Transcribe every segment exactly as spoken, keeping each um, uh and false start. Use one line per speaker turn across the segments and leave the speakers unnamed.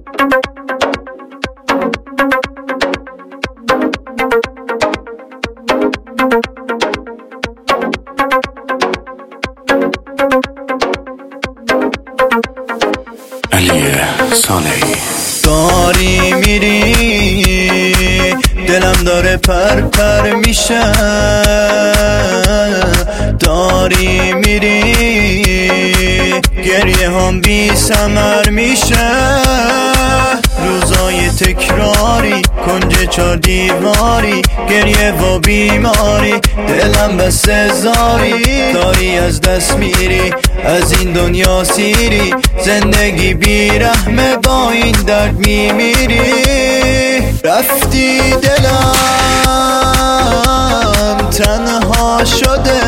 داری میری دلم داره پر پر میشه، داری میری گریه هم بی ثمر میشه. روزای تکراری کنج چار دیواری، گریه و بیماری دلم بسته زاری. داری از دست میری از این دنیا سیری، زندگی بی رحمه با این درد میمیری. رفتی دلم تنها شده،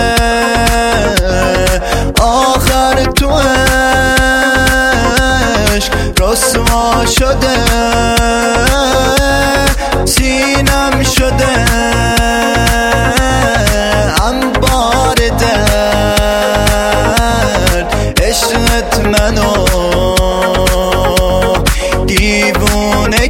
آخر تو عشق رسوا شده. سینم شده انبار درد، عشقت منو دیوونه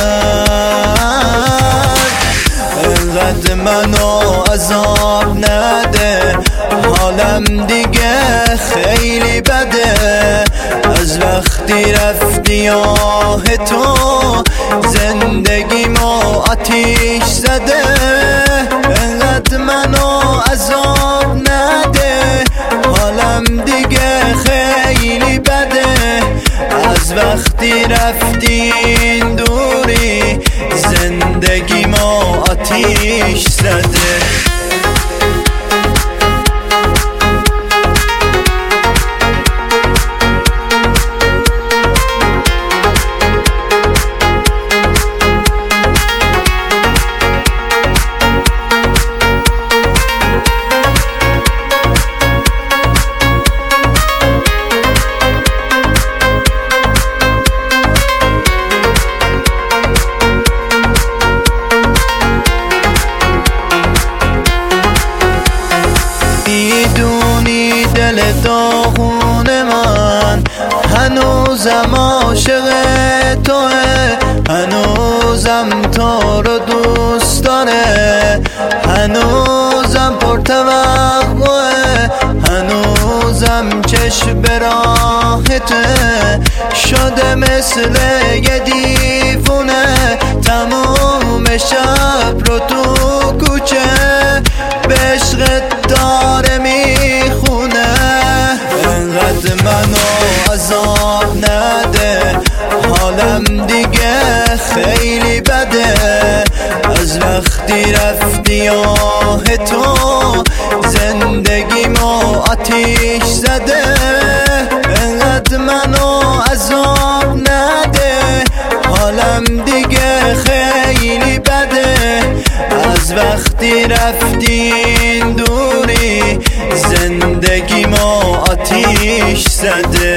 کرد. انقدر منو عذاب نده، حالم دیگه خیلی بده. از وقتی رفتی آه تو زندگیمو آتیش زده. انقدر منو عذاب نده، حالم دیگه خیلی بده. از وقتی رفتی این دوری زندگیمو آتیش زده. میدونی دل داغون من هنوزم عاشق توه، هنوزم تو رو دوست داره، هنوزم پرتوقعه، هنوزم چشم به راهته. شده مثل یه دیوونه تموم شب رو تو کوچه به عشقت داره میخونه. انقدر منو عذاب نده، حالم دیگه خیلی بده. از وقتی رفتی آه تو زندگیمو آتیش زده. انقدر منو عذاب نده، حالم دیگه خیلی بده. از وقتی رفتی این دوری زندگیمو آتیش زده.